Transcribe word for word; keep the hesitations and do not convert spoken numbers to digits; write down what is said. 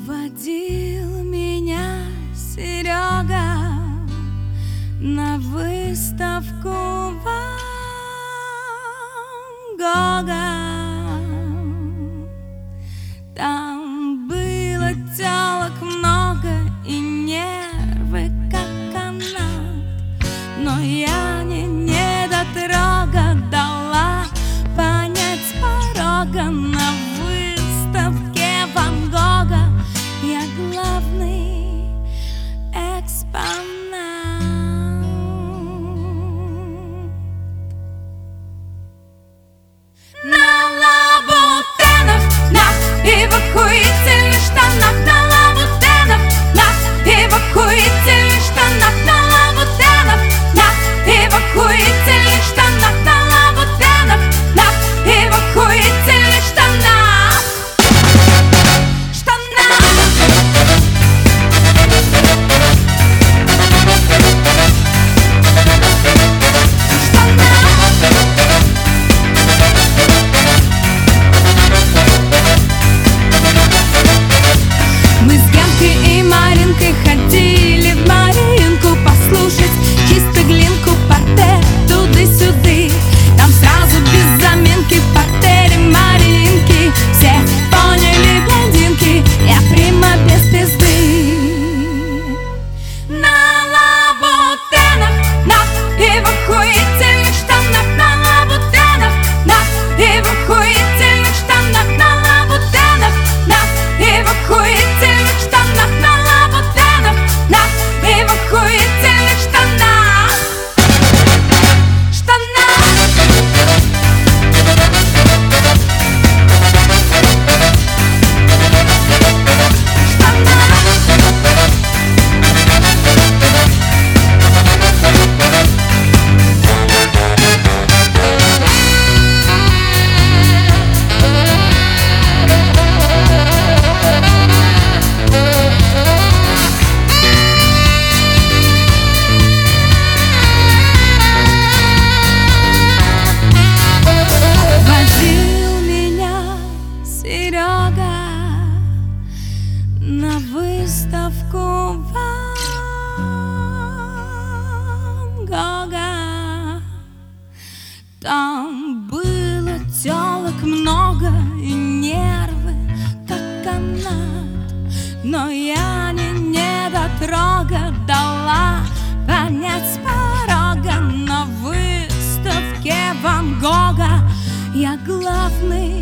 Водил меня Серега на выставку Ван Гога. Там было телок много и нервы как канат, но я не недотрога дала понять с порога. На выставке Ван Гога я главный экспонат. На лабутенах, на эвакуительных штанах, на лабутенах, на эвакуительных штанах, на лабутенах, на эвакуительных штанах, на лабутенах, на эвакуительных штанах. Мы с Генкой и Маринкой ходили в Маринку послушать чисто глинку, партер туды-сюды. Там сразу без заминки в партере Маринки все поняли блондинки, я прима без пизды. На лабутенах, на эвакуительных штанах, на лабутенах, на эвакуительных штанах, на лабутенах, на эвакуительных штанах, на лабутенах, на эвакуительных штанах. Штанах. Водил меня Серега на выставку Ван Гога. Там было телок много и нервы как канат, но я не недотрога дала понять с порога. На выставке Ван Гога я главный